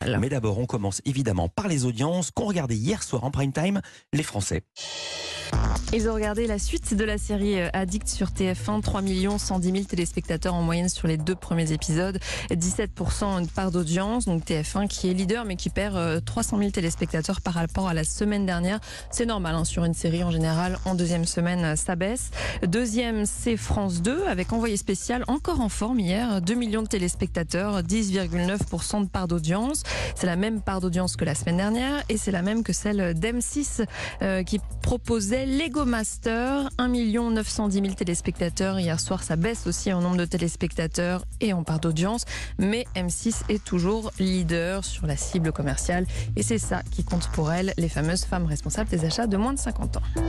Mais d'abord, on commence évidemment par les audiences qu'ont regardé hier soir en prime time les Français. Ils ont regardé la suite de la série Addict sur TF1, 3 110 000 téléspectateurs en moyenne sur les 2 premiers épisodes, 17% de part d'audience, donc TF1 qui est leader mais qui perd 300 000 téléspectateurs par rapport à la semaine dernière. C'est normal sur une série en général, en deuxième semaine ça baisse. Deuxième, c'est France 2 avec Envoyé spécial encore en forme hier, 2 millions de téléspectateurs, 10,9% de part d'audience. C'est la même part d'audience que la semaine dernière et c'est la même que celle d'M6 qui proposait Lego Master, 1 910 000 téléspectateurs. Hier soir, ça baisse aussi en nombre de téléspectateurs et en part d'audience. Mais M6 est toujours leader sur la cible commerciale. Et c'est ça qui compte pour elle, les fameuses femmes responsables des achats de moins de 50 ans.